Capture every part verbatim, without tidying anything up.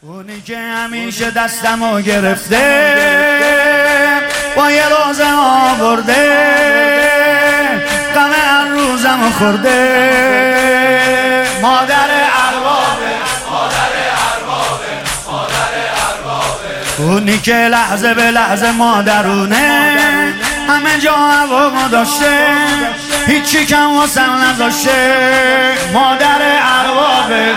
اونی که همیشه دستمو گرفته با یه روزه آورده غم هر روزمو خورده مادر اربابه مادر اربابه مادر اربابه اونی که لحظه به لحظه مادرونه همه جا هوامو داشته هیچی کم واسم نذاشته مادر اربابه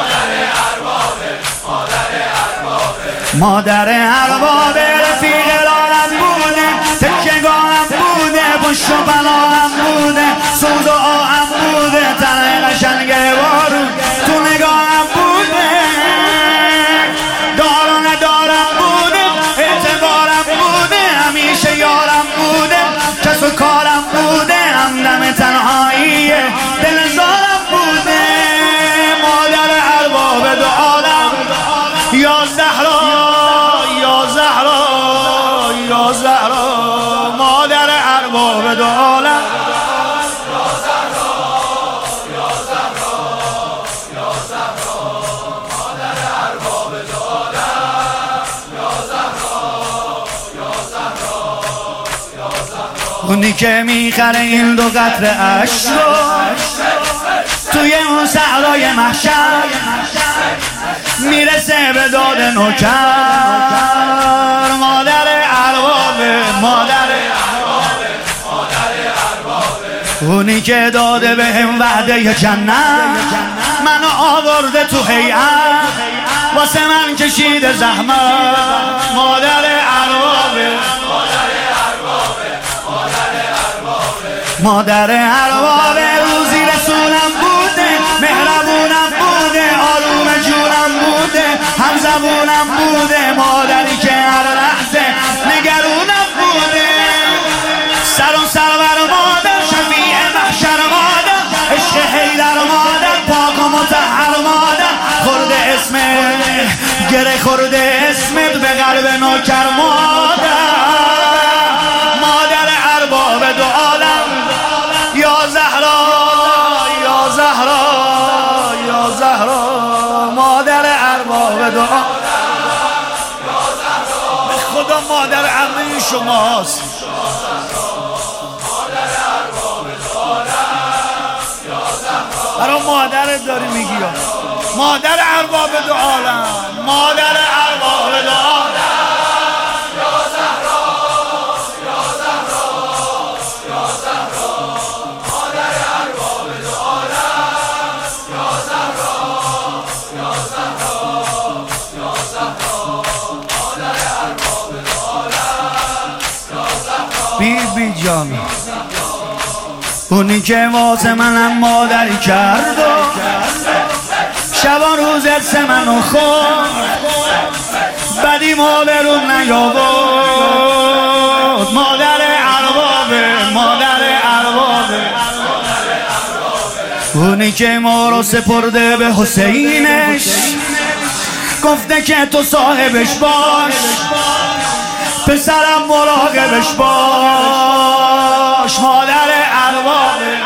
مادر اربابه رفیق لالم بوده تکیگاهم بوده پشت و بلالم بوده سوز و آهم بوده تنه قشنگ بارون تو نگاهم بوده دار و ندارم بوده اعتبارم بوده همیشه یارم بوده کس و کارم بوده همدم تنهایی دل زارم بوده مادر اربابه دو عالم یا زهرا یا زهرا یا زهرا مادر ارباب دو عالم یا زهرا یا زهرا یا زهرا مادر ارباب دو عالم یا زهرا یا زهرا یا زهرا اونی که میخره این دو قطره عشق رو توی اون صحرای محشر میرسه به داد نوکر مادر اربابه مادر اربابه مادر اربابه اونی که داده به هم وعده جنت منو آورده تو هیئت واسه من کشیده زحمت مادر اربابه مادر اربابه مادر اربابه مادر اربابه روزی رسولم بوده مهربونم بوده آروم جونم بوده هم زبونم بوده مادری که هر لحظه نگرونم بوده سر و سرور مادر شفیع محشر مادر عشق حیدر مادر پاک و مطهر مادر خورده اسمت گره خورده اسمت به قلب نوکر مادر مادر ارباب دو عالم یا زهرا یا زهرا یا زهرا مادر ارباب دو عالم به خدا مادر عمه شماست برای مادرت داری میگی مادر ارباب دو عالم مادر ارباب دو عالم یا زهرا یا زهرا یا زهرا مادر ارباب دو عالم یا زهرا یا زهرا یا زهرا مادر ارباب دو عالم یا زهرا بی بی جان اونی که واسه منم مادری کرد و شبا روز سه منو خورد بدی ما برون نیاورد مادر اربابه مادر اربابه اونی که ما رو سپرده به حسینش گفته که تو صاحبش باش پسرم مراقبش باش مادر اربابه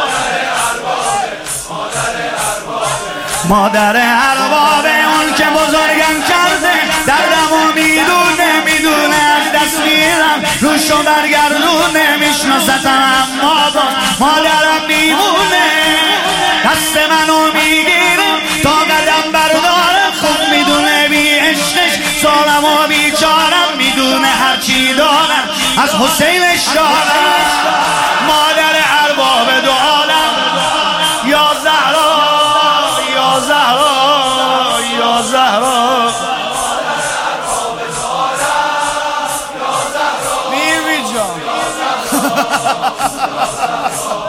مادر اربابه اون که بزرگم کرده دردمو میدونه میدونه از دست میرم روشو برگردونه میشناستم اما باز مادرم میمونه دست منو میگیره تا قدم بردارم خوب میدونه بی عشقش سالم و بیچارم میدونه هرچی دارم از حسینش دارم مادر ارباب دو عالم یا زهرا یا زهرا یا زهرا بی بی جان